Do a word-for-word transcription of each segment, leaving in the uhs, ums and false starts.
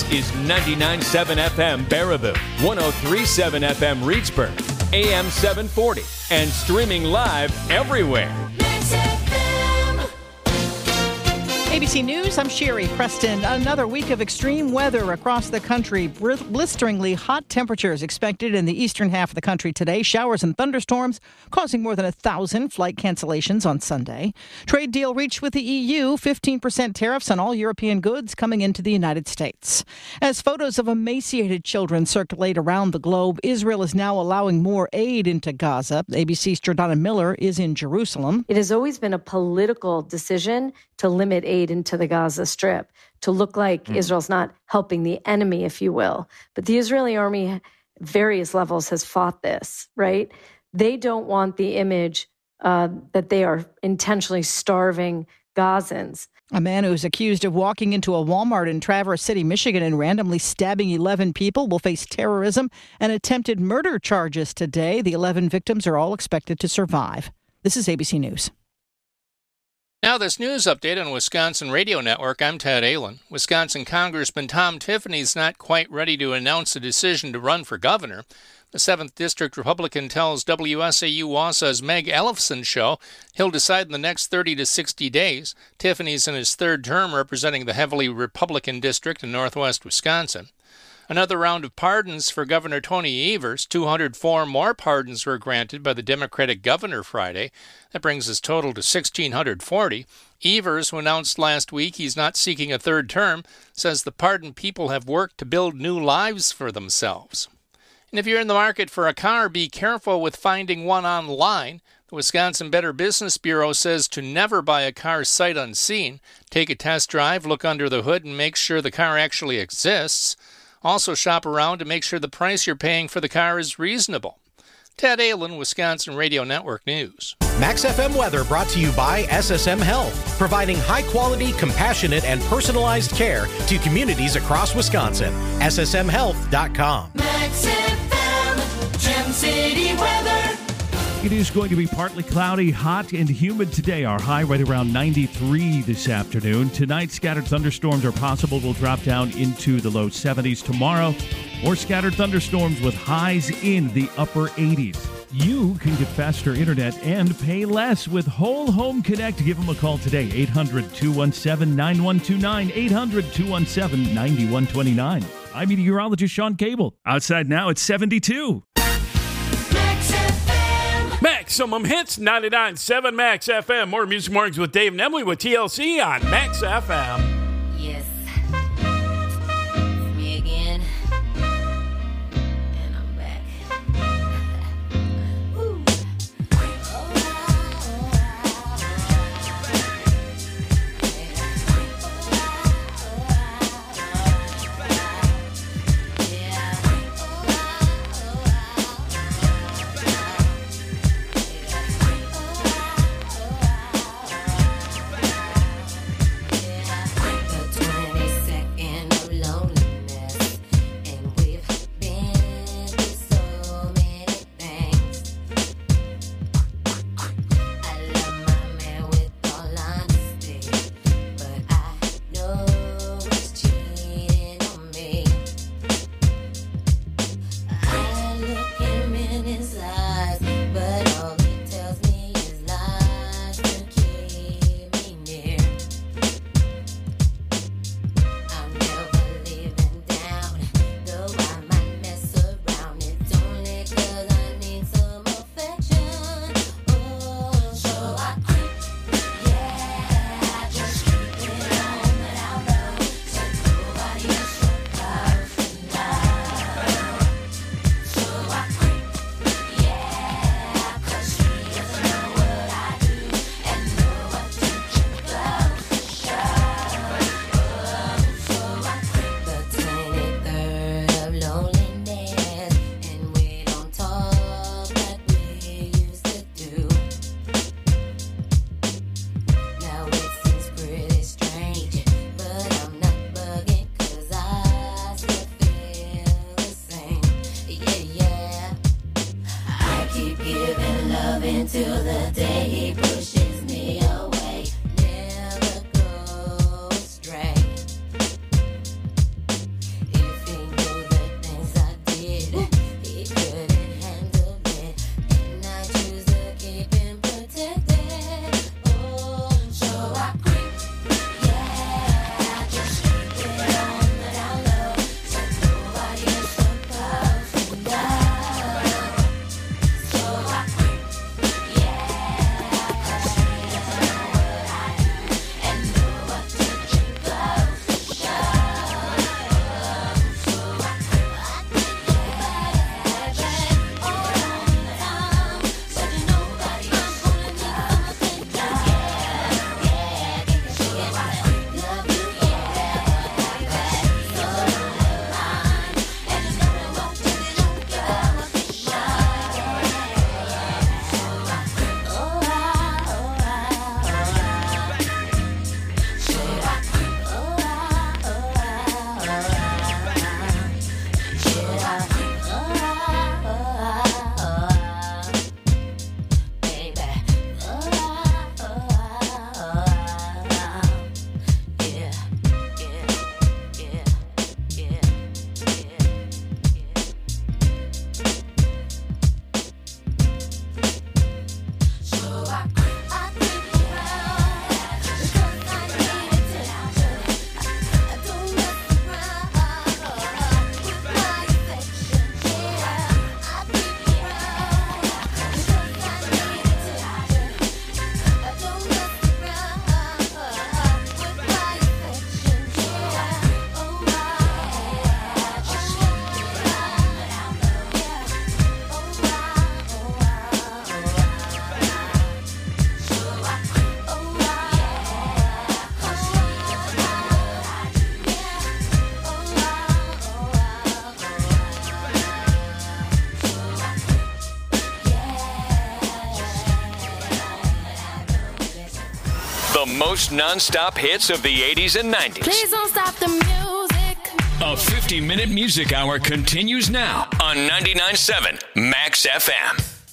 is ninety-nine point seven F M Baraboo, one oh three point seven F M Reedsburg, A M seven forty, and streaming live everywhere. A B C News, I'm Sherry Preston. Another week of extreme weather across the country. Blisteringly hot temperatures expected in the eastern half of the country today. Showers and thunderstorms causing more than a thousand flight cancellations on Sunday. Trade deal reached with the E U, fifteen percent tariffs on all European goods coming into the United States. As photos of emaciated children circulate around the globe, Israel is now allowing more aid into Gaza. A B C's Jordana Miller is in Jerusalem. It has always been a political decision to limit aid into the Gaza Strip, to look like mm. Israel's not helping the enemy, if you will. But the Israeli army, at various levels, has fought this, right? They don't want the image uh, that they are intentionally starving Gazans. A man who is accused of walking into a Walmart in Traverse City, Michigan, and randomly stabbing eleven people will face terrorism and attempted murder charges today. The eleven victims are all expected to survive. This is A B C News. Now this news update on Wisconsin Radio Network. I'm Ted Allen. Wisconsin Congressman Tom Tiffany's not quite ready to announce a decision to run for governor. The seventh District Republican tells W S A U Wausa's Meg Ellefson show he'll decide in the next thirty to sixty days. Tiffany's in his third term representing the heavily Republican district in northwest Wisconsin. Another round of pardons for Governor Tony Evers. two hundred four more pardons were granted by the Democratic governor Friday. That brings his total to one thousand six hundred forty. Evers, who announced last week he's not seeking a third term, says the pardoned people have worked to build new lives for themselves. And if you're in the market for a car, be careful with finding one online. The Wisconsin Better Business Bureau says to never buy a car sight unseen. Take a test drive, look under the hood, and make sure the car actually exists. Also shop around to make sure the price you're paying for the car is reasonable. Ted Allen, Wisconsin Radio Network News. Max F M weather brought to you by S S M Health, providing high-quality, compassionate, and personalized care to communities across Wisconsin. S S M health dot com. Max F M, Gem City weather. It is going to be partly cloudy, hot, and humid today. Our high right around ninety-three this afternoon. Tonight, scattered thunderstorms are possible. Will drop down into the low seventies. Tomorrow, more scattered thunderstorms with highs in the upper eighties. You can get faster internet and pay less with Whole Home Connect. Give them a call today, eight hundred, two one seven, nine one two nine, eight hundred, two one seven, nine one two nine. I'm meteorologist Sean Cable. Outside now, it's seventy-two. Maximum Hits, ninety-nine point seven Max F M. More Music Mornings with Dave and Emily with T L C on Max F M. Yes. It's me again. And I'm back. Woo. till the day he pushes me away. Never go astray. The most nonstop hits of the eighties and nineties. Please don't stop the music. A fifty-minute music hour continues now on ninety-nine point seven Max F M.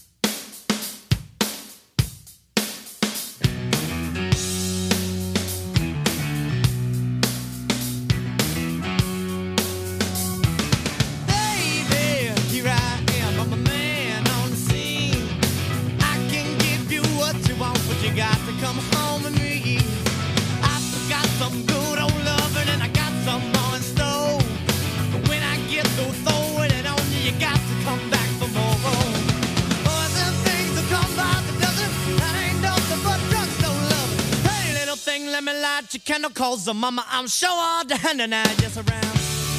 Let me light your candle, cause mama, I'm sure all the hand and I just around.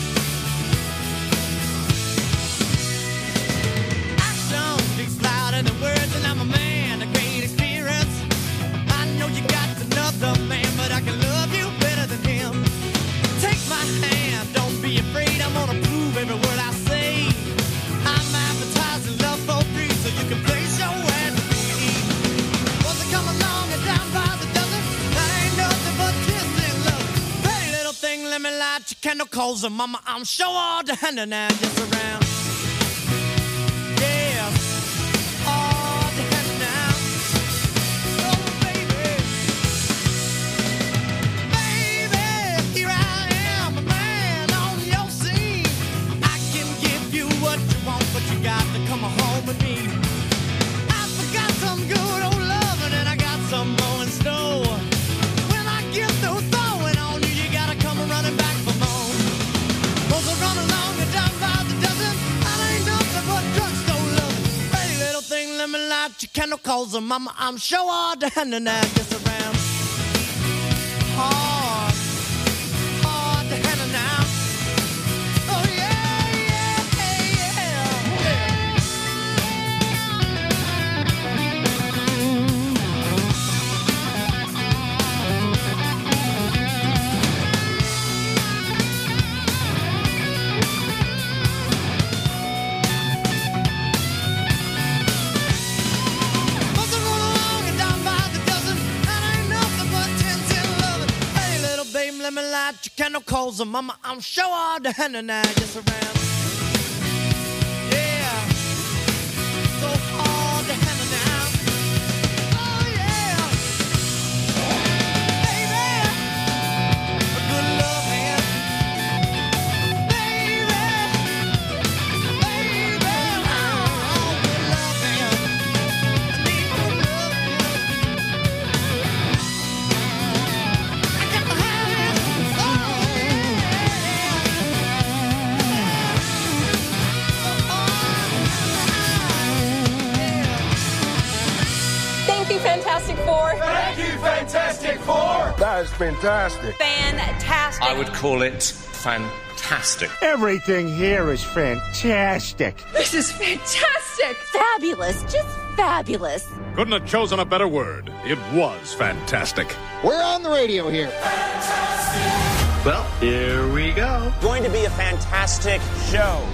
Action speaks louder than words, and I'm a man of great experience. I know you got another man, but I can love you better than him. Take my hand, don't be afraid, I'm gonna prove every word I say. I'm advertising love for free, so you can place your ad to me. Once I come along and down by the dozen, let me light your candle, cause uh, mama, I'm sure all the hand and I just around. Yeah, all the hand now. Oh, baby. Baby, here I am, a man on your scene. I can give you what you want, but you got to come home with me. I forgot some good old loving, and I got some more in store. When I get through throwing on you, you gotta come running back for more. Once I run along and down by the dozen, I ain't nothing but drugstore loving. Pretty little thing, let me light your candle, cause uh, mama, I'm sure all the hand and I just around. Hard, hard to handle now. Oh yeah, yeah, yeah, yeah. Let me light your candle, cause uh, mama, I'm sure all the hand and I just around. Yeah, so all the hand and now. Oh yeah, baby, a good love hand. Baby, baby, oh, good love hand. I need good love hand. I got the hand. Thank you, Fantastic Four. Thank you, Fantastic Four. That is fantastic. Fantastic. I would call it fantastic. Everything here is fantastic. This is fantastic. Fabulous. Just fabulous. Couldn't have chosen a better word. It was fantastic. We're on the radio here. Fantastic. Well, here we go. Going to be a fantastic show.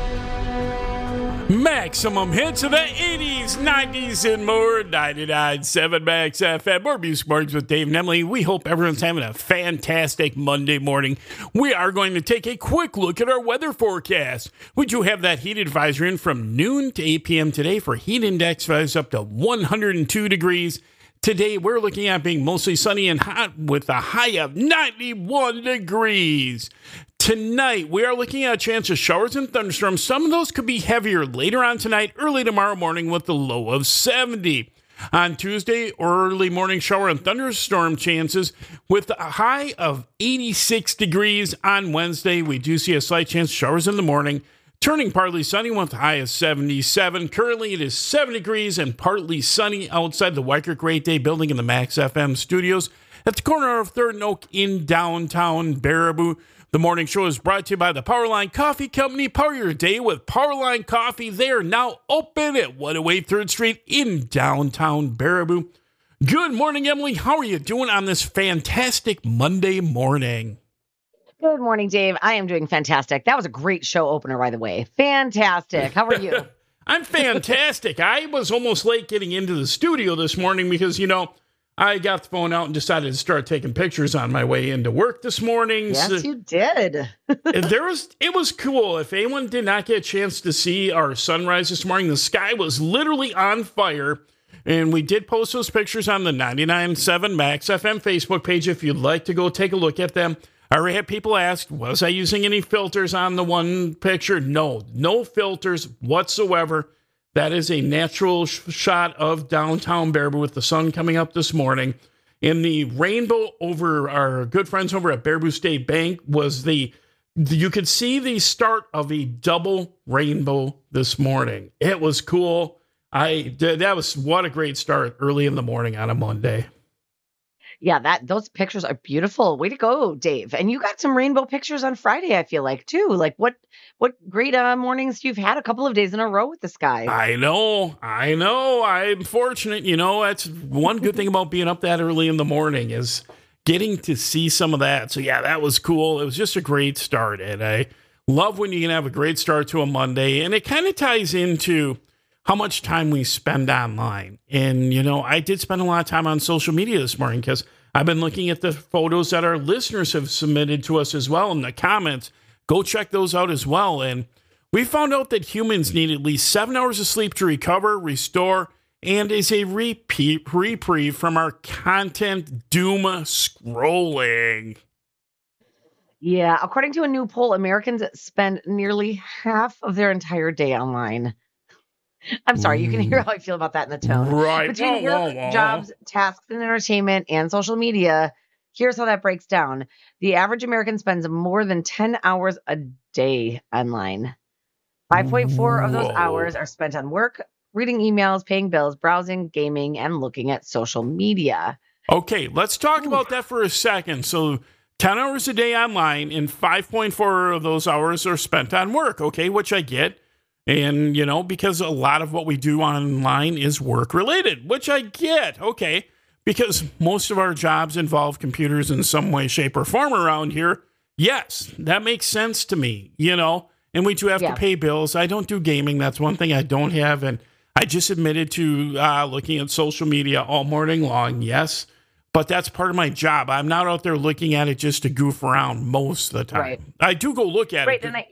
Maximum hits of the eighties, nineties, and more. ninety-nine point seven Max F M. More Music Mornings with Dave and Emily. We hope everyone's having a fantastic Monday morning. We are going to take a quick look at our weather forecast. We do have that heat advisory in from noon to eight p.m. today for heat index values up to one hundred two degrees. Today, we're looking at being mostly sunny and hot with a high of ninety-one degrees. Tonight, we are looking at a chance of showers and thunderstorms. Some of those could be heavier later on tonight, early tomorrow morning with a low of seventy. On Tuesday, early morning shower and thunderstorm chances with a high of eighty-six degrees. On Wednesday, we do see a slight chance of showers in the morning, turning partly sunny with a high of seventy-seven. Currently, it is seven degrees and partly sunny outside the Weicker Great Day building in the Max F M studios at the corner of third and Oak in downtown Baraboo. The morning show is brought to you by the Powerline Coffee Company. Power your day with Powerline Coffee. They are now open at one oh eight third Street in downtown Baraboo. Good morning, Emily. How are you doing on this fantastic Monday morning? Good morning, Dave. I am doing fantastic. That was a great show opener, by the way. Fantastic. How are you? I'm fantastic. I was almost late getting into the studio this morning because, you know, I got the phone out and decided to start taking pictures on my way into work this morning. Yes, so, you did. there was, it was cool. If anyone did not get a chance to see our sunrise this morning, the sky was literally on fire. And we did post those pictures on the ninety-nine point seven Max F M Facebook page if you'd like to go take a look at them. I already had people ask, was I using any filters on the one picture? No, no filters whatsoever. That is a natural sh- shot of downtown Baraboo with the sun coming up this morning. And the rainbow over our good friends over at Baraboo State Bank was the, you could see the start of a double rainbow this morning. It was cool. I that was what a great start early in the morning on a Monday. Yeah, that those pictures are beautiful. Way to go, Dave. And you got some rainbow pictures on Friday, I feel like, too. Like what what great uh, mornings you've had a couple of days in a row with the sky. I know. I know. I'm fortunate. You know, that's one good thing about being up that early in the morning is getting to see some of that. So, yeah, that was cool. It was just a great start. And I love when you can have a great start to a Monday. And it kind of ties into how much time we spend online. And, you know, I did spend a lot of time on social media this morning because I've been looking at the photos that our listeners have submitted to us as well in the comments. Go check those out as well. And we found out that humans need at least seven hours of sleep to recover, restore, and is a repeat reprieve from our content doom scrolling. Yeah, according to a new poll, Americans spend nearly half of their entire day online. I'm sorry, you can hear how I feel about that in the tone. Right. Between Whoa, work, whoa, whoa. jobs, tasks, and entertainment, and social media, here's how that breaks down. The average American spends more than ten hours a day online. five point four of those Whoa. hours are spent on work, reading emails, paying bills, browsing, gaming, and looking at social media. Okay, let's talk about that for a second. So ten hours a day online, and five point four of those hours are spent on work, okay, which I get. And, you know, because a lot of what we do online is work related, which I get. Okay. Because most of our jobs involve computers in some way, shape, or form around here. Yes, that makes sense to me, you know, and we do have Yeah. to pay bills. I don't do gaming. That's one thing I don't have. And I just admitted to uh, looking at social media all morning long. Yes. But that's part of my job. I'm not out there looking at it just to goof around most of the time. Right. I do go look at Right, it. and I,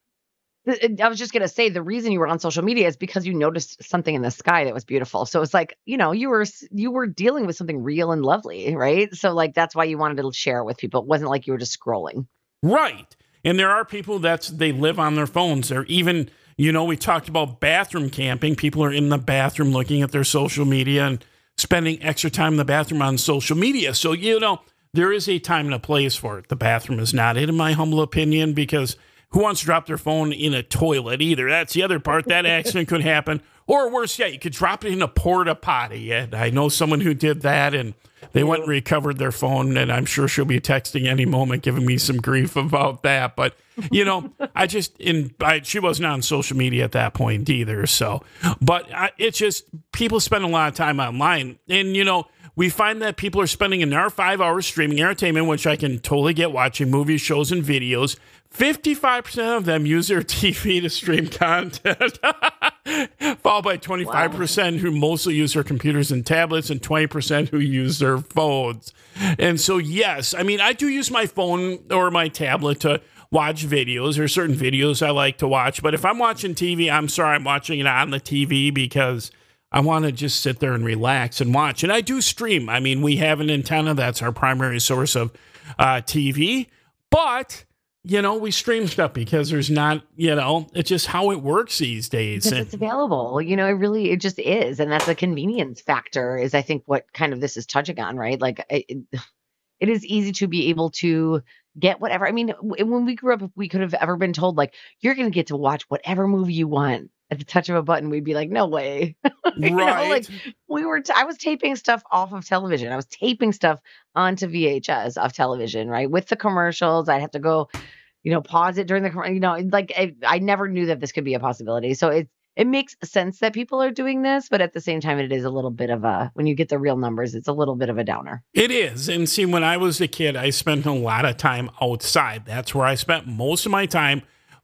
I was just going to say the reason you were on social media is because you noticed something in the sky that was beautiful. So it's like, you know, you were you were dealing with something real and lovely, right? So like that's why you wanted to share it with people. It wasn't like you were just scrolling. Right. And there are people that's they live on their phones. They're even, you know, we talked about bathroom camping. People are in the bathroom looking at their social media and spending extra time in the bathroom on social media. So, you know, there is a time and a place for it. The bathroom is not it, in my humble opinion, because who wants to drop their phone in a toilet either? That's the other part. That accident could happen. Or worse yet, you could drop it in a porta potty. And I know someone who did that, and they went and recovered their phone, and I'm sure she'll be texting any moment, giving me some grief about that. But, you know, I just, in I, she wasn't on social media at that point either. So, but I, it's just, people spend a lot of time online. And, you know, we find that people are spending an hour, five hours streaming entertainment, which I can totally get, watching movies, shows, and videos. fifty-five percent of them use their T V to stream content, followed by twenty-five percent wow. who mostly use their computers and tablets, and twenty percent who use their phones. And so, yes, I mean, I do use my phone or my tablet to watch videos. There are certain videos I like to watch. But if I'm watching T V, I'm sorry, I'm watching it on the T V because I want to just sit there and relax and watch. And I do stream. I mean, we have an antenna. That's our primary source of uh, T V. But, you know, we stream stuff because there's not, you know, it's just how it works these days. Because it's available. You know, it really, it just is. And that's a convenience factor is, I think, what kind of this is touching on, right? Like, it, it is easy to be able to get whatever. I mean, when we grew up, if we could have ever been told, like, you're going to get to watch whatever movie you want at the touch of a button, we'd be like, no way. you Right. know, like we were, t- I was taping stuff off of television. I was taping stuff onto V H S of television, right? With the commercials, I'd have to go, you know, pause it during the, you know, like I, I never knew that this could be a possibility. So it, it makes sense that people are doing this, but at the same time, it is a little bit of a, when you get the real numbers, it's a little bit of a downer. It is. And see, when I was a kid, I spent a lot of time outside. That's where I spent most of my time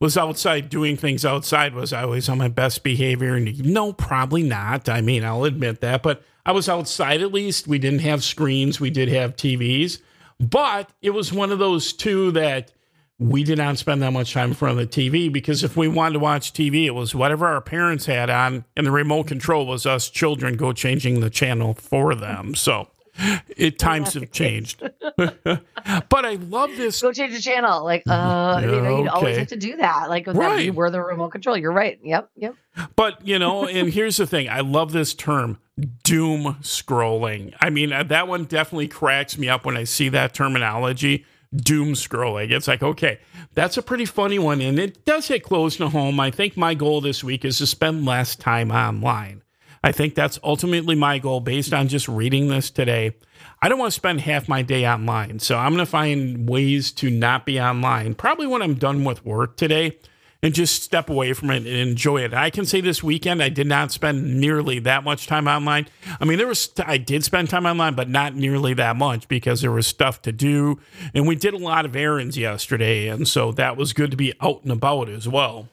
was outside doing things outside, was I always on my best behavior? And no, probably not. I mean, I'll admit that. But I was outside at least. We didn't have screens. We did have T Vs. But it was one of those two that we did not spend that much time in front of the T V, because if we wanted to watch T V, it was whatever our parents had on, and the remote control was us children go changing the channel for them. So it times have changed. But I love this. Go change the channel. Like, uh, you know, you'd always Okay. have to do that. Like, that Right. we're the remote control. You're right. Yep. Yep. But, you know, and here's the thing. I love this term, doom scrolling. I mean, uh, that one definitely cracks me up when I see that terminology, doom scrolling. It's like, okay, that's a pretty funny one. And it does hit close to home. I think my goal this week is to spend less time online. I think that's ultimately my goal based on just reading this today. I don't want to spend half my day online. So I'm going to find ways to not be online, probably when I'm done with work today, and just step away from it and enjoy it. I can say this weekend, I did not spend nearly that much time online. I mean, there was, I did spend time online, but not nearly that much because there was stuff to do. And we did a lot of errands yesterday. And so that was good to be out and about as well.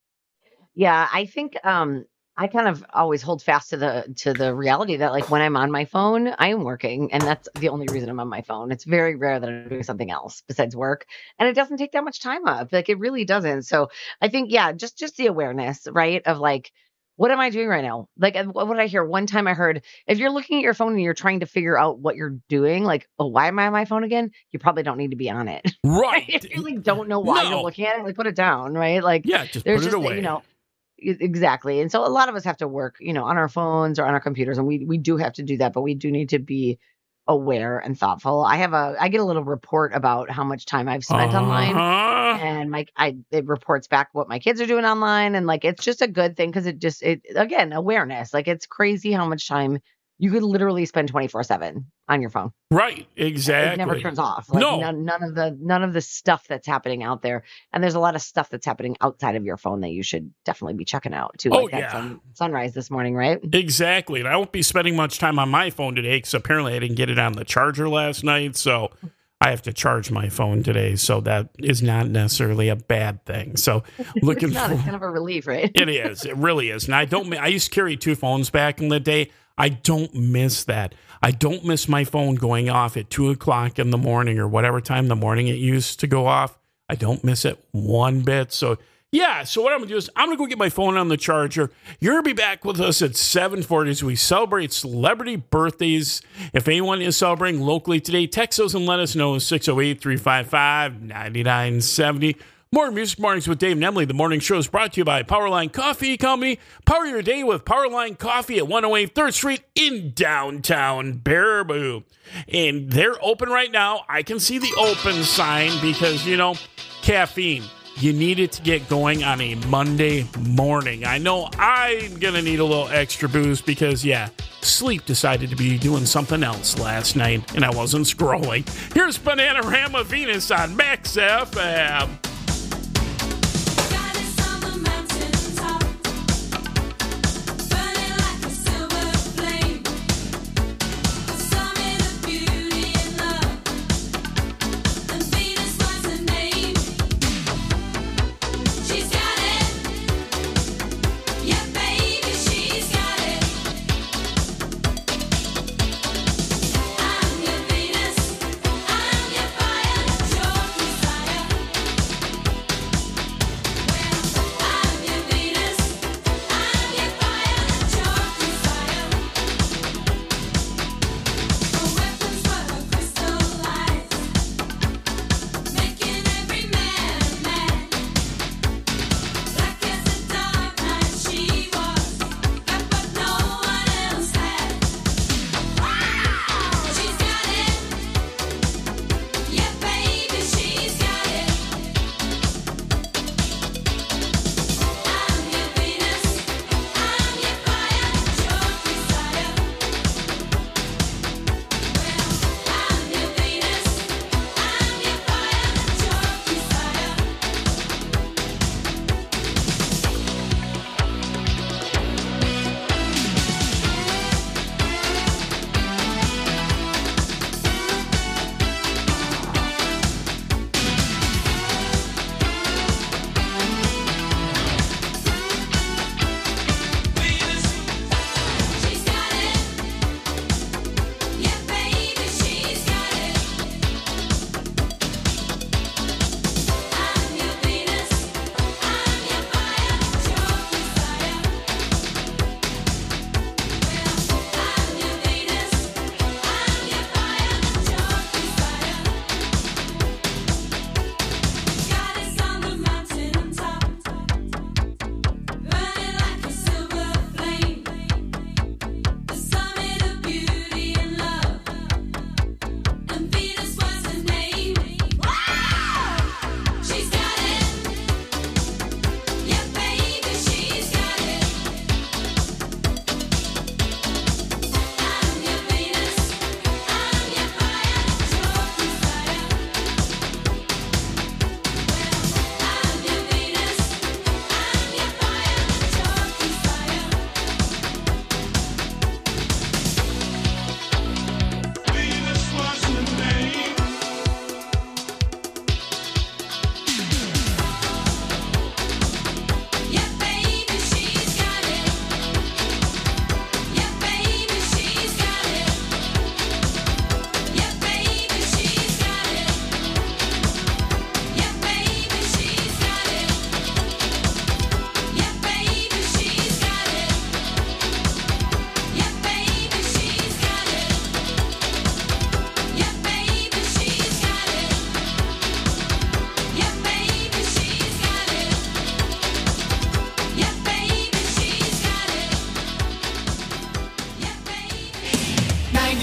Yeah, I think um, I kind of always hold fast to the to the reality that, like, when I'm on my phone, I am working, and that's the only reason I'm on my phone. It's very rare that I'm doing something else besides work, and it doesn't take that much time up. Like, it really doesn't. So I think, yeah, just just the awareness, right, of like, what am I doing right now? Like, and what did I hear? One time I heard, if you're looking at your phone and you're trying to figure out what you're doing, like, oh, why am I on my phone again? You probably don't need to be on it. Right. If you like don't know why No. you're looking at it, like, put it down, right? Like, Yeah, just there's put it just, away. you know, e- exactly. And so a lot of us have to work, you know, on our phones or on our computers, and we we do have to do that, but we do need to be aware and thoughtful. I have a I get a little report about how much time I've spent online, Uh-huh. and my I it reports back what my kids are doing online, and like, it's just a good thing because it just it again, awareness. Like, it's crazy how much time you could literally spend twenty-four seven on your phone. Right. Exactly. It never turns off. Like, No. none, none of the none of the stuff that's happening out there, and there's a lot of stuff that's happening outside of your phone that you should definitely be checking out too. Oh, Like that yeah. sun, sunrise this morning, right? Exactly. And I won't be spending much time on my phone today because apparently I didn't get it on the charger last night. So I have to charge my phone today. So that is not necessarily a bad thing. So looking It's not. for It's kind of a relief, right? it is. It really is. And I don't, I used to carry two phones back in the day. I don't miss that. I don't miss my phone going off at two o'clock in the morning or whatever time in the morning it used to go off. I don't miss it one bit. So yeah, so what I'm going to do is I'm going to go get my phone on the charger. You're going to be back with us at seven forty as we celebrate celebrity birthdays. If anyone is celebrating locally today, text us and let us know. six oh eight, three five five, nine nine seven oh. More Music Mornings with Dave and Emily. The morning show is brought to you by Powerline Coffee Company. Power your day with Powerline Coffee at one oh eight third Street in downtown Baraboo. And they're open right now. I can see the open sign because, you know, caffeine. You need it to get going on a Monday morning. I know I'm going to need a little extra boost because, yeah, sleep decided to be doing something else last night, and I wasn't scrolling. Here's Bananarama Venus on Max F M.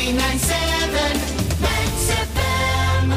ninety-nine point seven Max F M.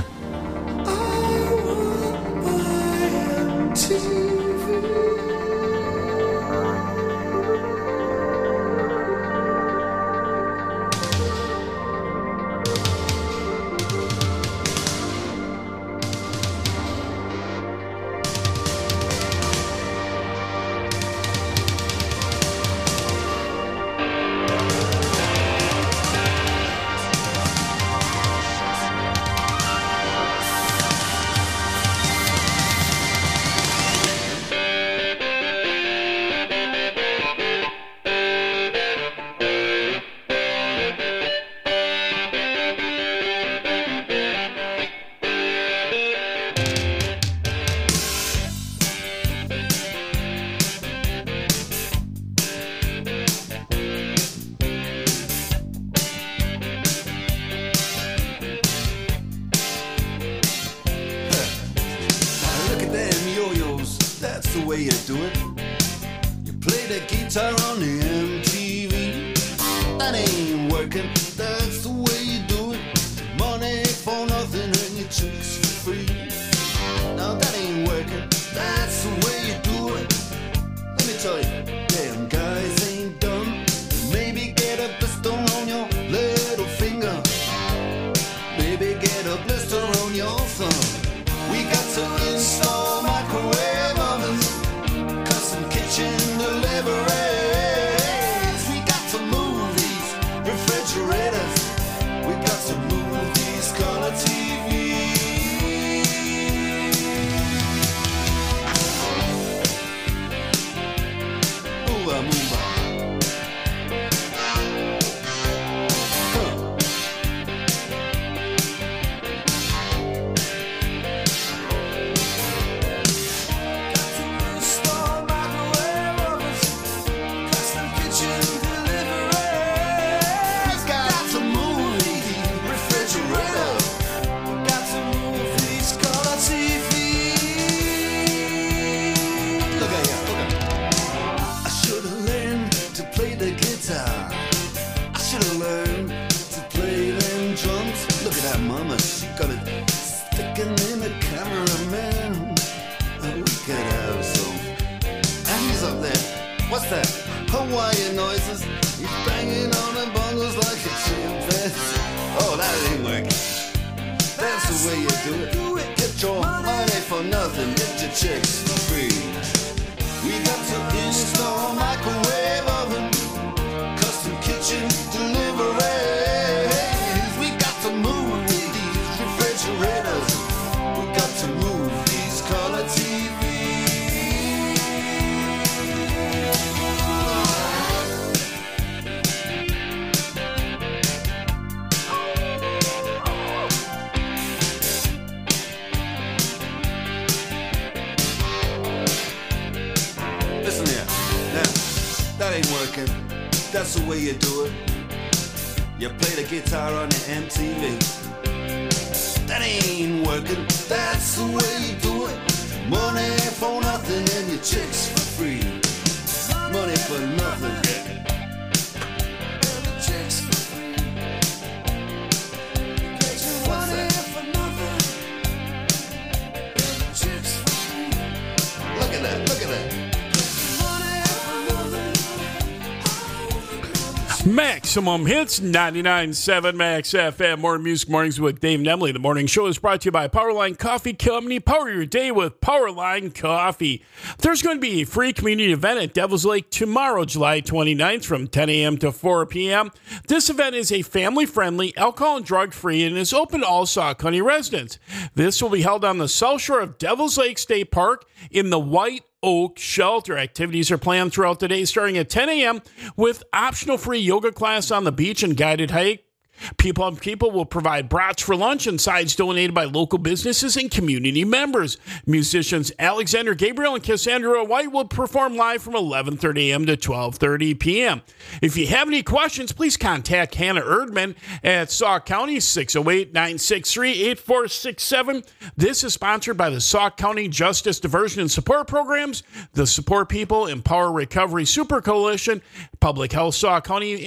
Maximum Hits, ninety-nine point seven Max F M. More Music Mornings with Dave and Emily. The morning show is brought to you by Powerline Coffee Company. Power your day with Powerline Coffee. There's going to be a free community event at Devil's Lake tomorrow, July twenty-ninth from ten a.m. to four p.m. This event is a family-friendly, alcohol and drug-free, and is open to all Sauk County residents. This will be held on the south shore of Devil's Lake State Park in the White Oak Shelter. Activities are planned throughout the day starting at ten a.m. with optional free yoga class on the beach and guided hike. People on People will provide brats for lunch and sides donated by local businesses and community members. Musicians Alexander Gabriel and Cassandra White will perform live from eleven thirty a.m. to twelve thirty p.m. If you have any questions, please contact Hannah Erdman at Sauk County, six oh eight, nine six three, eight four six seven. This is sponsored by the Sauk County Justice Diversion and Support Programs, the Support People Empower Recovery Super Coalition, Public Health Sauk County, and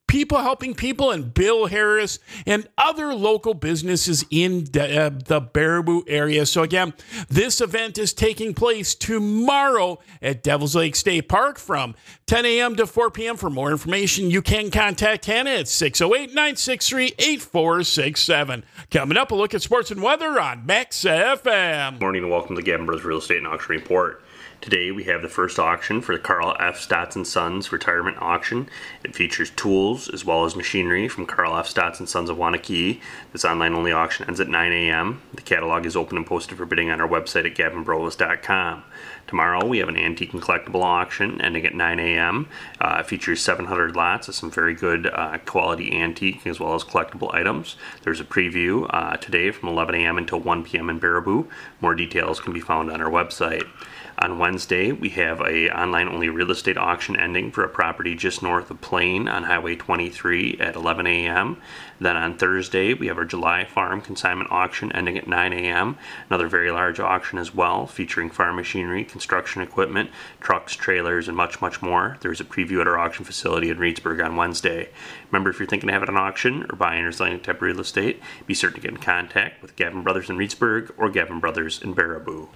People Helping People and Bill Harris and other local businesses in the, uh, the Baraboo area. So again, this event is taking place tomorrow at Devil's Lake State Park from ten a.m. to four p.m. For more information, you can contact Hannah at six oh eight, nine six three, eight four six seven. Coming up, a look at sports and weather on Max F M. Good morning and welcome to the Gavin Brothers Real Estate and Auction Report. Today we have the first auction for the Carl F. Stotts and Sons retirement auction. It features tools as well as machinery from Carl F. Stotts and Sons of Waunakee. This online-only auction ends at nine a.m. The catalog is open and posted for bidding on our website at gavin brolis dot com. Tomorrow we have an antique and collectible auction ending at nine a.m. Uh, it features seven hundred lots of some very good uh, quality antique as well as collectible items. There's a preview uh, today from eleven a.m. until one p.m. in Baraboo. More details can be found on our website. On Wednesday, we have a online-only real estate auction ending for a property just north of Plain on Highway twenty-three at eleven a.m. Then on Thursday, we have our July farm consignment auction ending at nine a.m. Another very large auction as well, featuring farm machinery, construction equipment, trucks, trailers, and much, much more. There's a preview at our auction facility in Reedsburg on Wednesday. Remember, if you're thinking of having an auction or buying or selling type of real estate, be certain to get in contact with Gavin Brothers in Reedsburg or Gavin Brothers in Baraboo.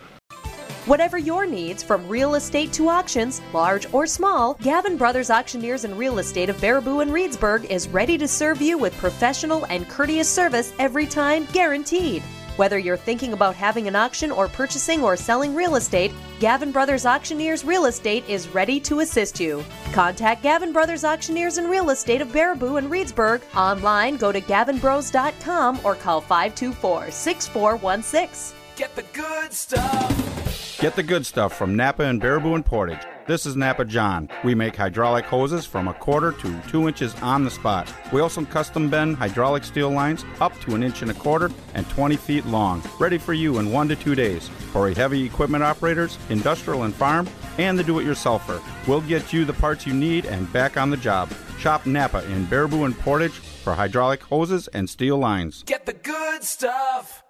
Whatever your needs, from real estate to auctions, large or small, Gavin Brothers Auctioneers and Real Estate of Baraboo and Reedsburg is ready to serve you with professional and courteous service every time, guaranteed. Whether you're thinking about having an auction or purchasing or selling real estate, Gavin Brothers Auctioneers Real Estate is ready to assist you. Contact Gavin Brothers Auctioneers and Real Estate of Baraboo and Reedsburg. Online, go to gavin bros dot com or call five two four, six four one six. Get the good stuff. Get the good stuff from Napa and Baraboo and Portage. This is Napa John. We make hydraulic hoses from a quarter to two inches on the spot. We also custom bend hydraulic steel lines up to an inch and a quarter and twenty feet long. Ready for you in one to two days. For heavy equipment operators, industrial and farm, and the do-it-yourselfer. We'll get you the parts you need and back on the job. Shop Napa in Baraboo and Portage for hydraulic hoses and steel lines. Get the good stuff.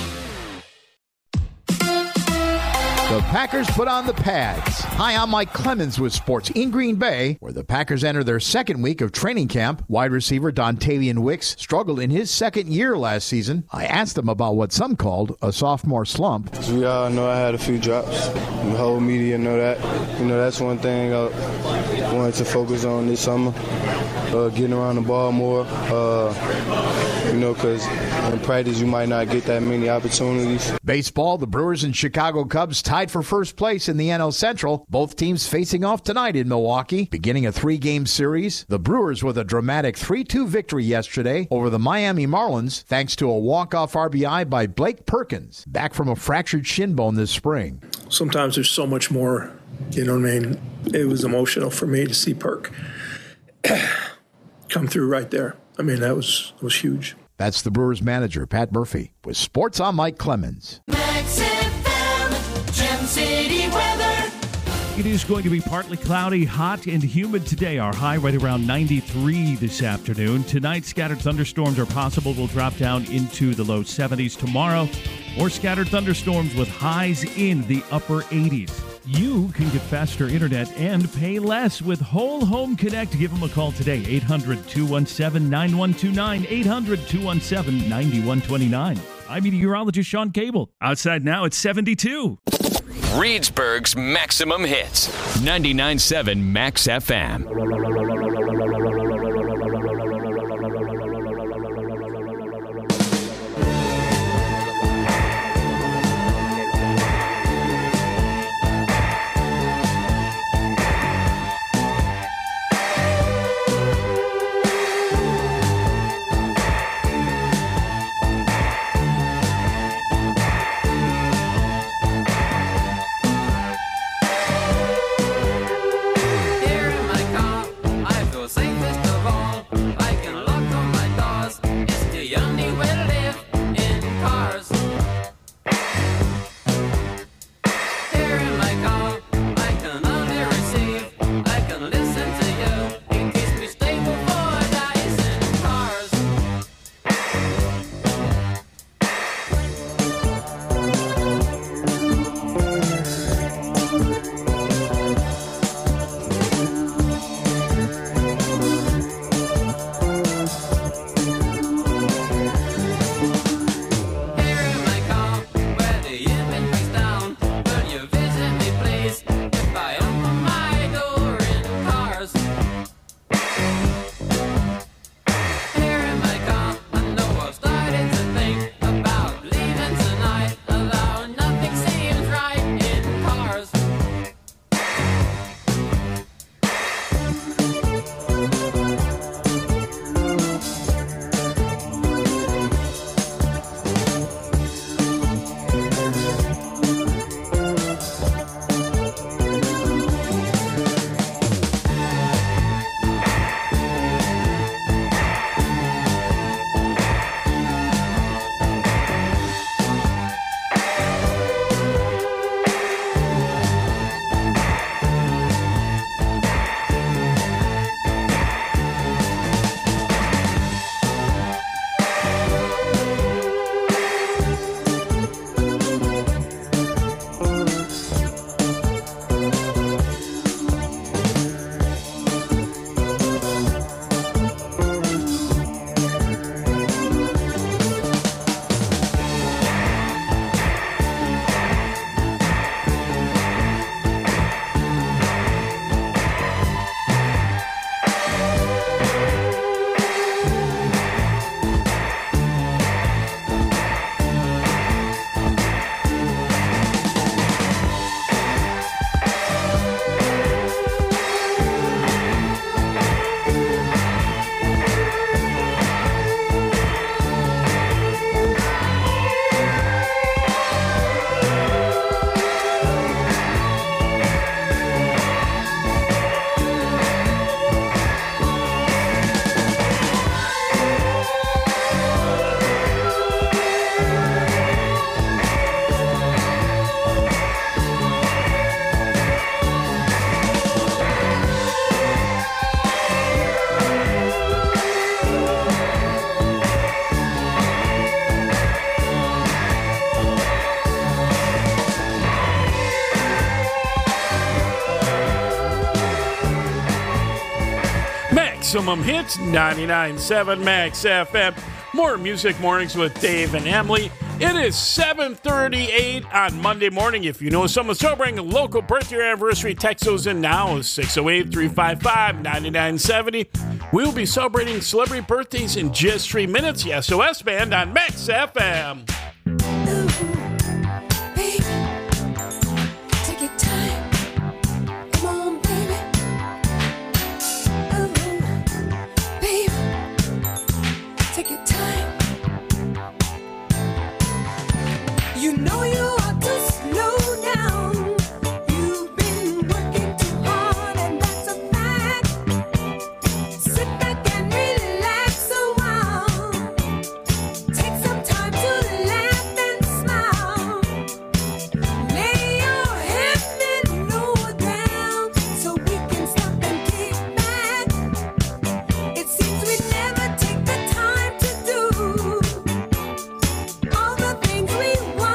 The Packers put on the pads. Hi, I'm Mike Clemens with sports in Green Bay, where the Packers enter their second week of training camp. Wide receiver Dontavian Wicks struggled in his second year last season. I asked him about what some called a sophomore slump. We all know I had a few drops. The whole media know that. You know, that's one thing I wanted to focus on this summer, uh, getting around the ball more. Uh, you know, because in practice you might not get that many opportunities. Baseball, the Brewers and Chicago Cubs tied for first place in the N L Central. Both teams facing off tonight in Milwaukee, beginning a three-game series. The Brewers with a dramatic three two victory yesterday over the Miami Marlins, thanks to a walk-off R B I by Blake Perkins, back from a fractured shin bone this spring. Sometimes there's so much more, you know what I mean? It was emotional for me to see Perk come through right there. I mean, that was was huge. That's the Brewers manager, Pat Murphy. With sports, I'm Mike Clemens. Max F M, Gem City weather. It is going to be partly cloudy, hot, and humid today. Our high right around ninety-three this afternoon. Tonight, scattered thunderstorms are possible. Will drop down into the low seventies tomorrow. Or scattered thunderstorms with highs in the upper eighties. You can get faster internet and pay less with Whole Home Connect. Give them a call today, eight hundred, two one seven, nine one two nine, eight hundred, two one seven, nine one two nine. I'm meteorologist Sean Cable. Outside now, it's seventy-two. Reedsburg's maximum hits. ninety-nine point seven Max F M. Here in my car, I Maximum Hits, ninety-nine point seven Max F M. More Music Mornings with Dave and Emily. It is seven thirty-eight on Monday morning. If you know someone celebrating a local birthday or anniversary, text those in now, six oh eight, three five five, nine nine seven oh. We will be celebrating celebrity birthdays in just three minutes. The S O S Band on Max F M. You know you ought to slow down. You've been working too hard, and that's a fact. Sit back and relax a while. Take some time to laugh and smile. Lay your head and lower down so we can stop and kick back. It seems we never take the time to do all the things we want.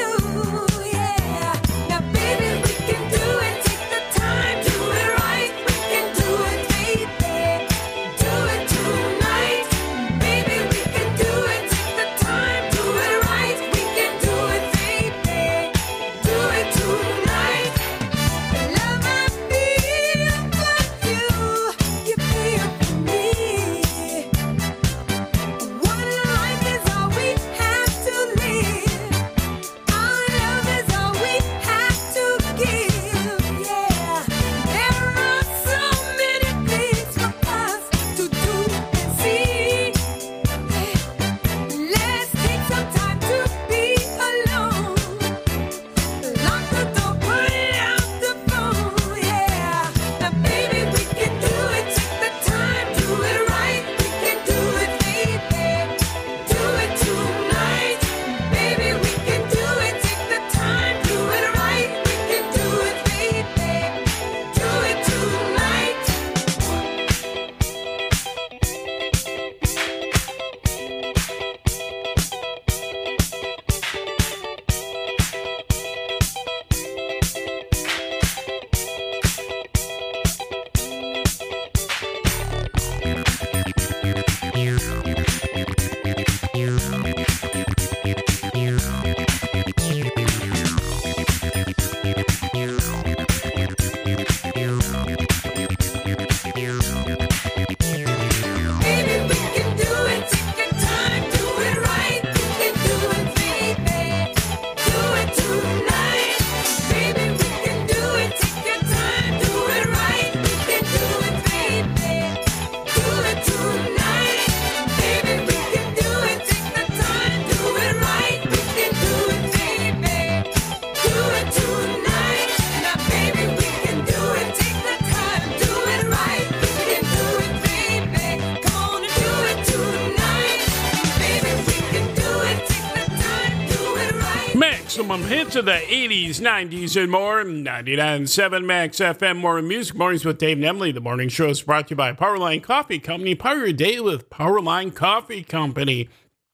Maximum hits of the eighties, nineties, and more. ninety-nine point seven Max F M. More Music Mornings with Dave and Emily. The morning show is brought to you by Powerline Coffee Company. Power your day with Powerline Coffee Company.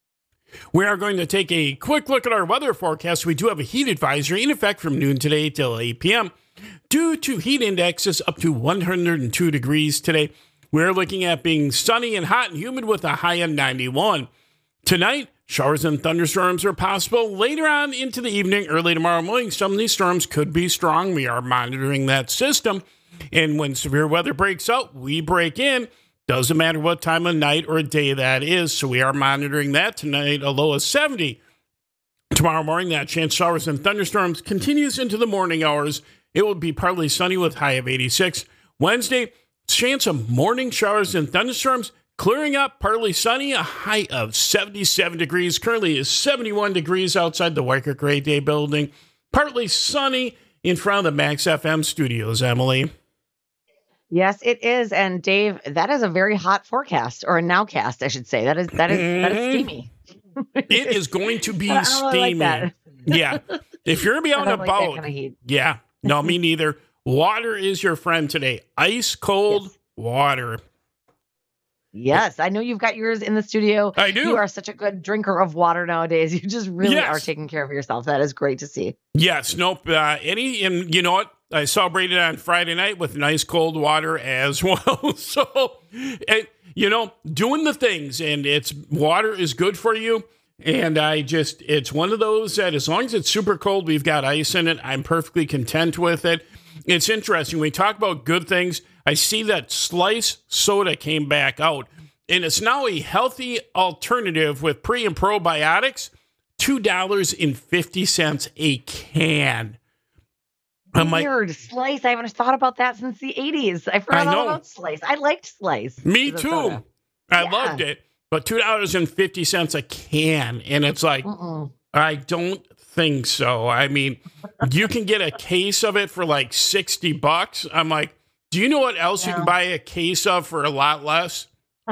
We are going to take a quick look at our weather forecast. We do have a heat advisory in effect from noon today till eight p.m. Due to heat indexes up to one hundred two degrees today, we're looking at being sunny and hot and humid with a high of ninety-one. Tonight, showers and thunderstorms are possible. Later on into the evening, early tomorrow morning, some of these storms could be strong. We are monitoring that system. And when severe weather breaks out, we break in. Doesn't matter what time of night or day that is. So we are monitoring that tonight, a low of seventy. Tomorrow morning, that chance showers and thunderstorms continues into the morning hours. It will be partly sunny with high of eighty-six. Wednesday, chance of morning showers and thunderstorms. Clearing up, partly sunny, a high of seventy-seven degrees. Currently is seventy-one degrees outside the Weicker Great Day building. Partly sunny in front of the Max F M studios, Emily. Yes, it is. And Dave, that is a very hot forecast, or a nowcast, I should say. That is that is mm-hmm. that is steamy. It is going to be I don't steamy. Like that. Yeah. If you're going to be out and like about, kind of heat. yeah. No, me neither. Water is your friend today. Ice cold yes. water. Yes, I know you've got yours in the studio. I do. You are such a good drinker of water nowadays. You just really yes. are taking care of yourself. That is great to see. Yes. Nope. Uh, any, and you know what? I celebrated on Friday night with nice cold water as well. So, and, you know, doing the things, and it's water is good for you. And I just, it's one of those that as long as it's super cold, we've got ice in it. I'm perfectly content with it. It's interesting. We talk about good things. I see that Slice soda came back out, and it's now a healthy alternative with pre and probiotics, two dollars and fifty cents a can. I'm Weird. like, Slice. I haven't thought about that since the eighties. I forgot I know. all about Slice. I liked Slice. Me as a too. soda. I Yeah. loved it. But two dollars and fifty cents a can. And it's like, Mm-mm. I don't think so. I mean, you can get a case of it for like sixty bucks. I'm like, do you know what else you Yeah. can buy a case of for a lot less?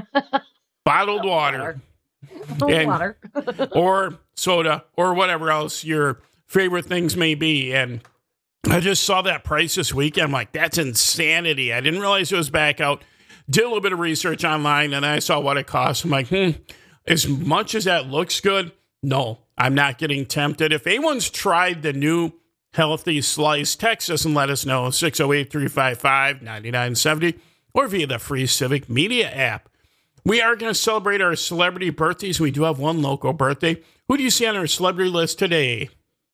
Bottled water. And- Water. or soda or whatever else your favorite things may be. And I just saw that price this week. I'm like, that's insanity. I didn't realize it was back out. Did a little bit of research online, and I saw what it costs. I'm like, hmm, as much as that looks good, no, I'm not getting tempted. If anyone's tried the new Healthy Slice, text us and let us know, six oh eight, three five five, nine nine seven oh, or via the free Civic Media app. We are going to celebrate our celebrity birthdays. We do have one local birthday. Who do you see on our celebrity list today?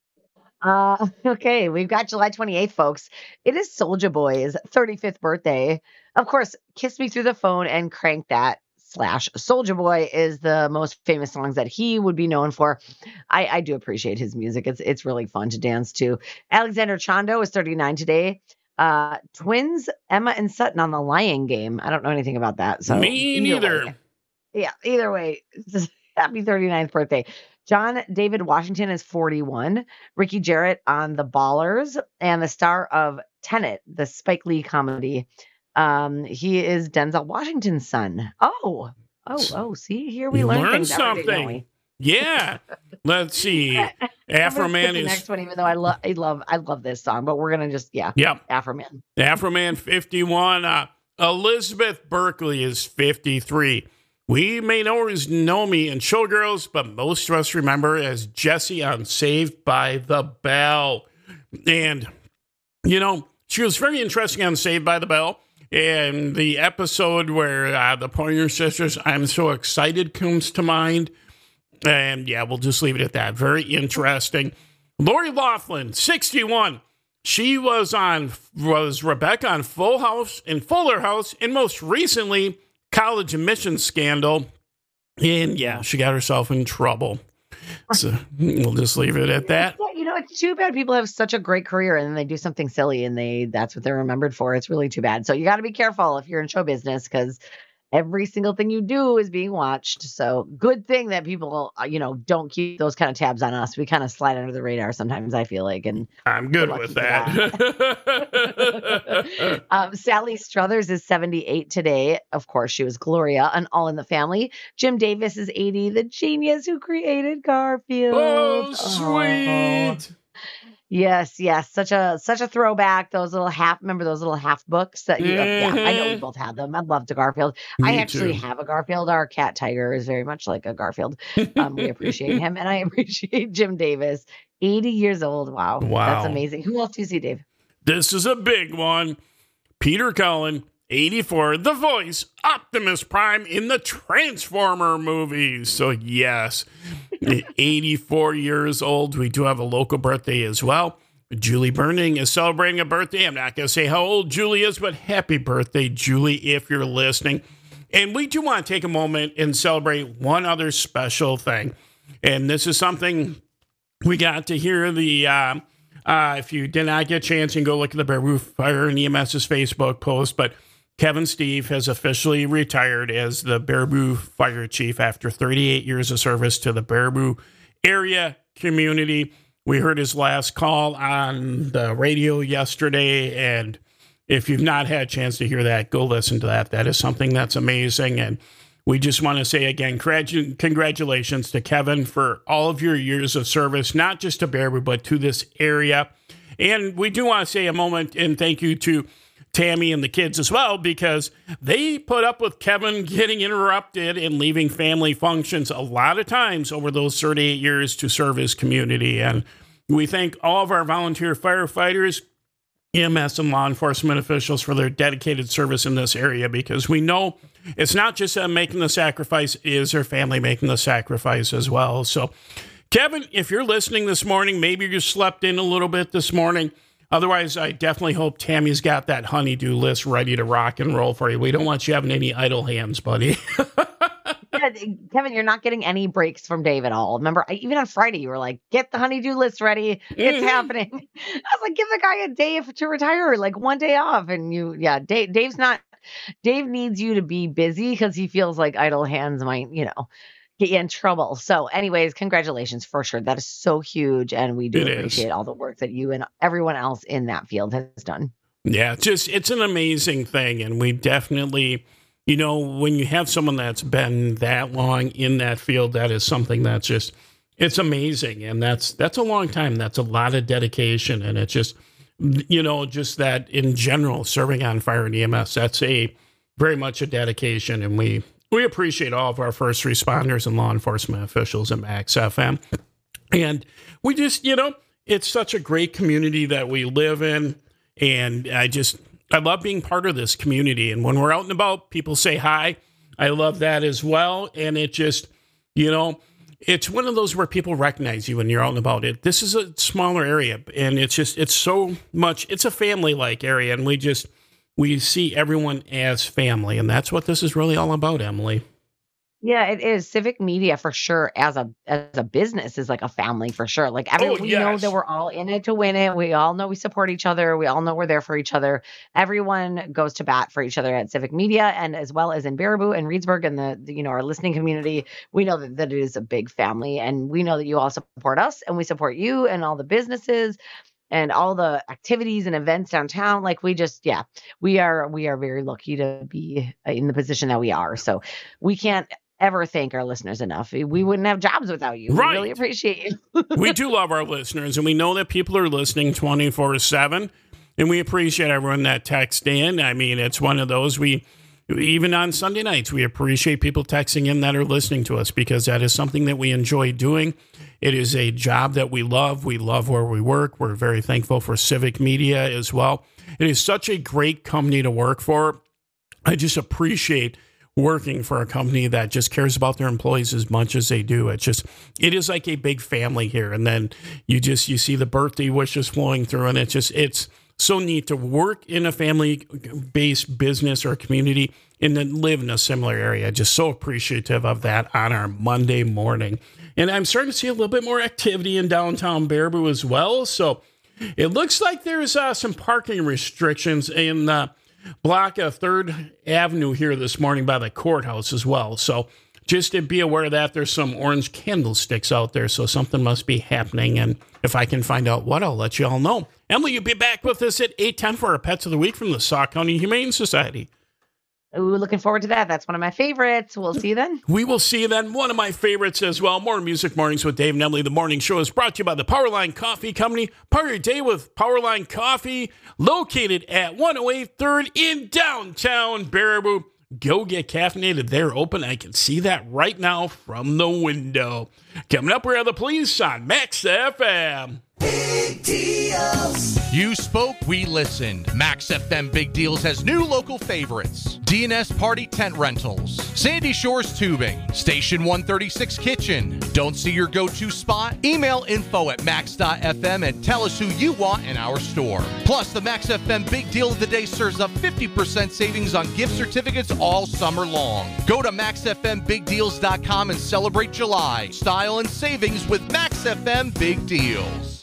Uh, okay, we've got July twenty-eighth, folks. It is Soulja Boy's thirty-fifth birthday. Of course, Kiss Me Through the Phone and Crank That slash Soulja Boy is the most famous songs that he would be known for. I, I do appreciate his music. It's it's really fun to dance to. Alexander Chondo is thirty-nine today. Uh, twins Emma and Sutton on the Lion Game. I don't know anything about that. So Me either neither. way. Yeah, either way, happy thirty-ninth birthday. John David Washington is forty-one. Ricky Jarrett on The Ballers and the star of Tenet, the Spike Lee comedy. Um, he is Denzel Washington's son. Oh, oh, oh! See, here we You learn learned things every day, don't something. we? Yeah. Let's see. I'm Afro gonna Man skip the is next one, even though I love, I love, I love this song. But we're gonna just, yeah, Yep. Afro Man. Afro Man fifty-one. Uh, Elizabeth Berkley is fifty-three. We may know her as Nomi in Showgirls, but most of us remember her as Jessie on Saved by the Bell. And, you know, she was very interesting on Saved by the Bell. And the episode where uh, the Pointer Sisters, I'm So Excited, comes to mind. And yeah, we'll just leave it at that. Very interesting. Lori Loughlin, sixty-one. She was on, was Rebecca on Full House and Fuller House, and most recently, college admissions scandal. And yeah, she got herself in trouble. So we'll just leave it at that. Yeah, you know, it's too bad people have such a great career and then they do something silly and they that's what they're remembered for. It's really too bad. So you got to be careful if you're in show business because every single thing you do is being watched. So good thing that people, uh, you know, don't keep those kind of tabs on us. We kind of slide under the radar sometimes, I feel like. And I'm good we're with lucky for that. um, Sally Struthers is seventy-eight today. Of course, she was Gloria on All in the Family. Jim Davis is eighty, the genius who created Garfield. Oh, sweet. Yes, yes, such a such a throwback. Those little half, remember those little half books that you, yeah, I know we both had them. I loved a Garfield. I Me actually too. have a Garfield. Our cat Tiger is very much like a Garfield. Um, we appreciate him, and I appreciate Jim Davis. eighty years old. Wow, Wow. that's amazing. Who else do you see, Dave? This is a big one. Peter Cullen, eighty-four, the voice, Optimus Prime in the Transformer movies. So yes, eighty-four years old. We do have a local birthday as well. Julie Burning is celebrating a birthday. I'm not going to say how old Julie is, but happy birthday, Julie, if you're listening. And we do want to take a moment and celebrate one other special thing. And this is something we got to hear the, uh, uh, if you did not get a chance, you can go look at the Baraboo Fire and E M S's Facebook post. But Kevin Steve has officially retired as the Baraboo Fire Chief after thirty-eight years of service to the Baraboo area community. We heard his last call on the radio yesterday, and if you've not had a chance to hear that, go listen to that. That is something that's amazing, and we just want to say again, congratu- congratulations to Kevin for all of your years of service, not just to Baraboo, but to this area. And we do want to say a moment and thank you to Tammy and the kids as well, because they put up with Kevin getting interrupted and leaving family functions a lot of times over those thirty-eight years to serve his community. And we thank all of our volunteer firefighters E M S and law enforcement officials for their dedicated service in this area, because we know it's not just them making the sacrifice, it is their family making the sacrifice as well. So, Kevin, if you're listening this morning, maybe you slept in a little bit this morning. Otherwise, I definitely hope Tammy's got that honey-do list ready to rock and roll for you. We don't want you having any idle hands, buddy. Yeah, Kevin, you're not getting any breaks from Dave at all. Remember, I, even on Friday, you were like, get the honey-do list ready. It's Mhm. happening. I was like, give the guy a day to retire, like one day off. And you, yeah, Dave, Dave's not, Dave needs you to be busy because he feels like idle hands might, you know, get you in trouble. So anyways, congratulations for sure. That is so huge. And we do It is. appreciate all the work that you and everyone else in that field has done. Yeah, just it's an amazing thing. And we definitely, you know, when you have someone that's been that long in that field, that is something that's just, it's amazing. And that's, that's a long time. That's a lot of dedication. And it's just, you know, just that in general, serving on fire and E M S, that's a very much a dedication. And we, we appreciate all of our first responders and law enforcement officials at Max F M. And we just, you know, it's such a great community that we live in. And I just, I love being part of this community. And when we're out and about, people say hi. I love that as well. And it just, you know, it's one of those where people recognize you when you're out and about. It. This is a smaller area, and it's just, it's so much, it's a family-like area. And we just, we see everyone as family. And that's what this is really all about, Emily. Yeah, it is. Civic Media for sure as a as a business is like a family for sure. Like everyone, Oh, we know yes. that we're all in it to win it. We all know we support each other. We all know we're there for each other. Everyone goes to bat for each other at Civic Media, and as well as in Baraboo and Reedsburg and the, the you know our listening community. We know that, that it is a big family, and we know that you all support us, and we support you and all the businesses and all the activities and events downtown. Like we just, yeah, we are we are very lucky to be in the position that we are. So we can't ever thank our listeners enough. We wouldn't have jobs without you. Right. We really appreciate you. We do love our listeners, and we know that people are listening twenty-four seven, and we appreciate everyone that texts in. I mean, it's one of those, we, even on Sunday nights, we appreciate people texting in that are listening to us, because that is something that we enjoy doing. It is a job that we love. We love where we work. We're very thankful for Civic Media as well. It is such a great company to work for. I just appreciate working for a company that just cares about their employees as much as they do. It's just, it is like a big family here. And then you just, you see the birthday wishes flowing through, and it's just, it's so neat to work in a family-based business or community and then live in a similar area. Just so appreciative of that on our Monday morning. And I'm starting to see a little bit more activity in downtown Baraboo as well. So it looks like there's uh, some parking restrictions in the block of third Avenue here this morning by the courthouse as well. So just to be aware of that, there's some orange candlesticks out there. So something must be happening. And if I can find out what, I'll let you all know. Emily, you'll be back with us at eight ten for our Pets of the Week from the Sauk County Humane Society. Ooh, looking forward to that. That's one of my favorites. We'll see you then. We will see you then. One of my favorites as well. More Music Mornings with Dave and Emily. The morning show is brought to you by the Powerline Coffee Company. Power your day with Powerline Coffee, located at one oh eight third in downtown Baraboo. Go get caffeinated. They're open. I can see that right now from the window. Coming up, we're at the police on Max F M. Big deals. You spoke, we listened. Max F M Big Deals has new local favorites. D and S Party Tent Rentals, Sandy Shores Tubing, Station one thirty-six Kitchen. Don't see your go-to spot? Email info at max dot f m and tell us who you want in our store. Plus, the Max F M Big Deal of the Day serves up fifty percent savings on gift certificates all summer long. Go to max f m big deals dot com and celebrate July, style, and savings with Max F M Big Deals.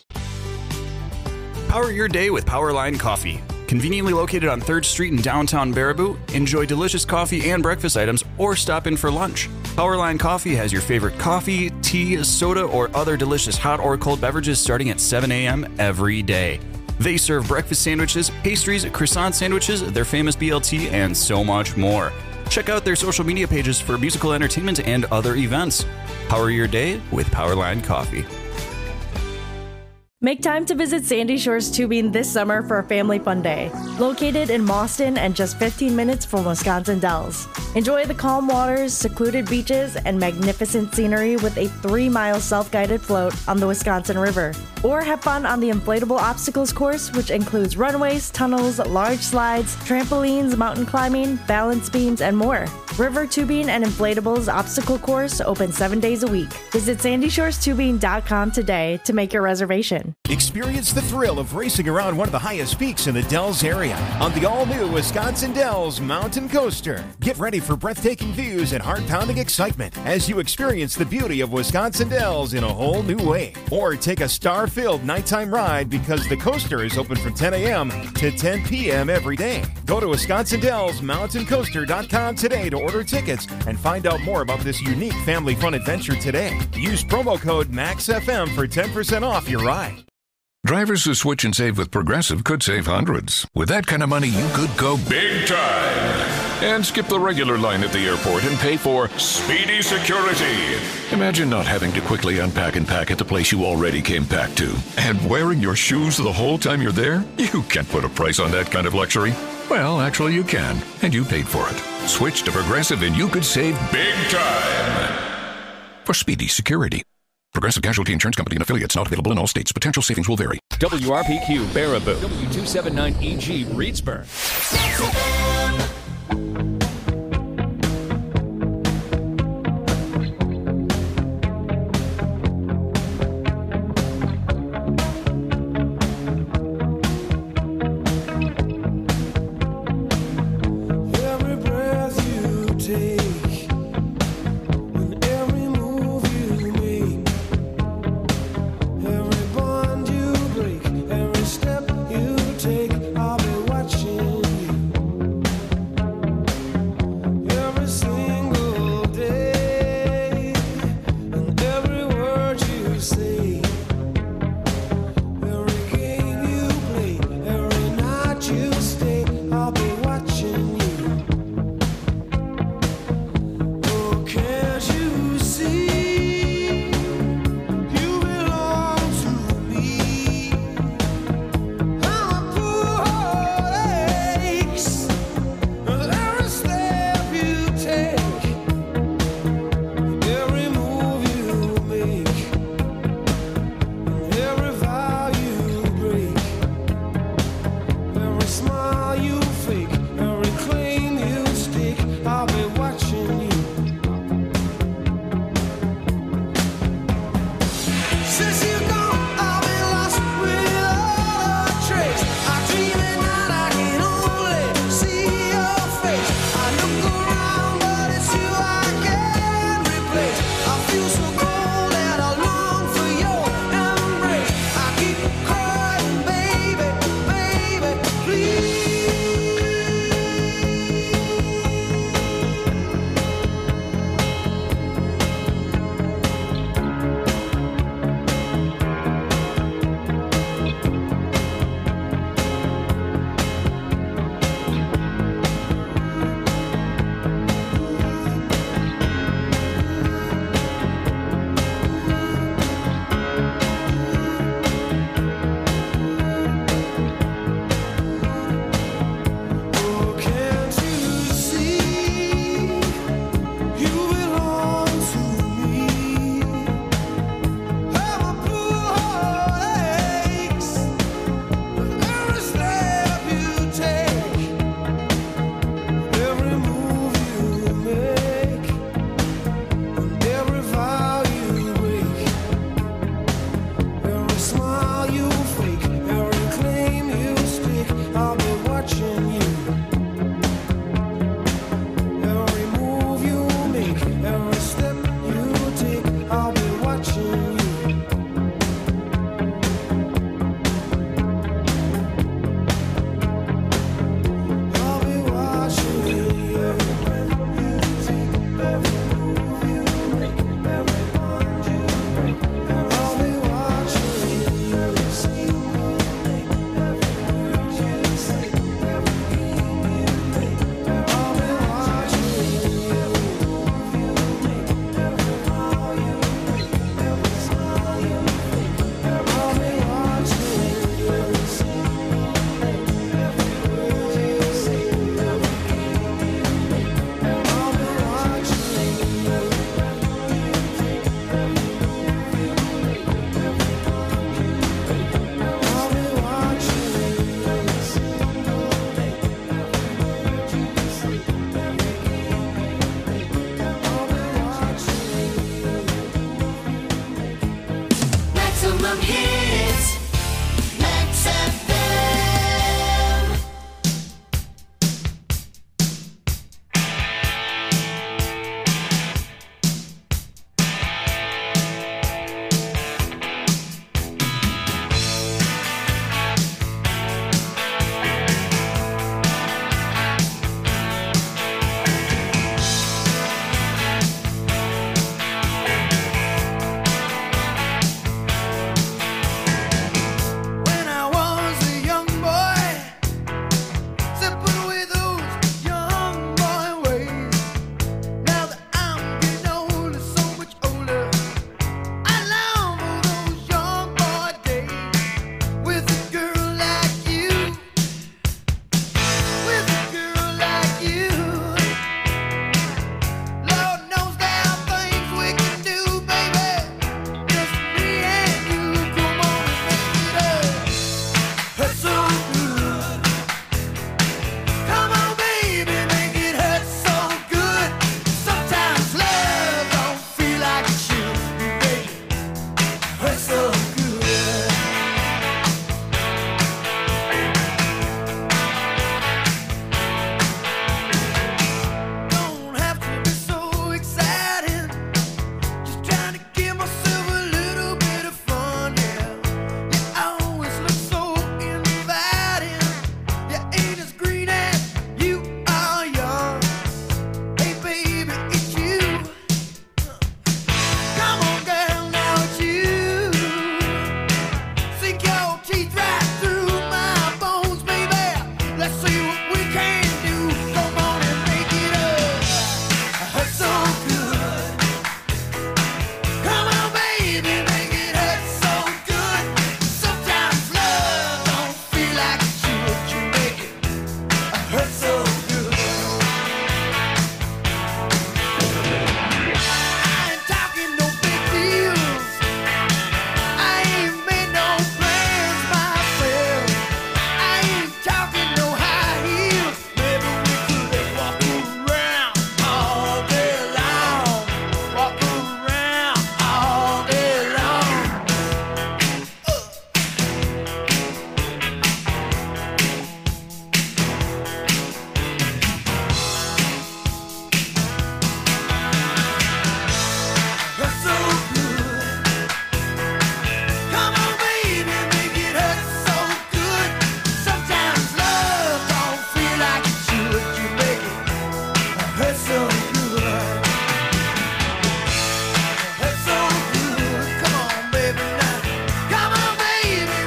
Power your day with Powerline Coffee. Conveniently located on third Street in downtown Baraboo, enjoy delicious coffee and breakfast items or stop in for lunch. Powerline Coffee has your favorite coffee, tea, soda, or other delicious hot or cold beverages starting at seven a.m. every day. They serve breakfast sandwiches, pastries, croissant sandwiches, their famous B L T, and so much more. Check out their social media pages for musical entertainment and other events. Power your day with Powerline Coffee. Make time to visit Sandy Shores Tubing this summer for a family fun day. Located in Mauston and just fifteen minutes from Wisconsin Dells. Enjoy the calm waters, secluded beaches, and magnificent scenery with a three-mile self-guided float on the Wisconsin River. Or have fun on the inflatable obstacles course, which includes runways, tunnels, large slides, trampolines, mountain climbing, balance beams, and more. River Tubing and Inflatables Obstacle Course open seven days a week. Visit sandy shores tubing dot com today to make your reservation. Experience the thrill of racing around one of the highest peaks in the Dells area on the all-new Wisconsin Dells Mountain Coaster. Get ready for breathtaking views and heart-pounding excitement as you experience the beauty of Wisconsin Dells in a whole new way. Or take a star-filled nighttime ride because the coaster is open from ten a.m. to ten p.m. every day. Go to wisconsin dells mountain coaster dot com today to order tickets and find out more about this unique family fun adventure today. Use promo code MAXFM for ten percent off your ride. Drivers who switch and save with Progressive could save hundreds. With that kind of money, you could go big time and skip the regular line at the airport and pay for Speedy Security. Imagine not having to quickly unpack and pack at the place you already came packed to. And wearing your shoes the whole time you're there? You can't put a price on that kind of luxury. Well, actually you can, and you paid for it. Switch to Progressive and you could save big time for Speedy Security. Progressive Casualty Insurance Company and affiliates, not available in all states. Potential savings will vary. W R P Q Baraboo, W two seventy-nine E G Reedsburg.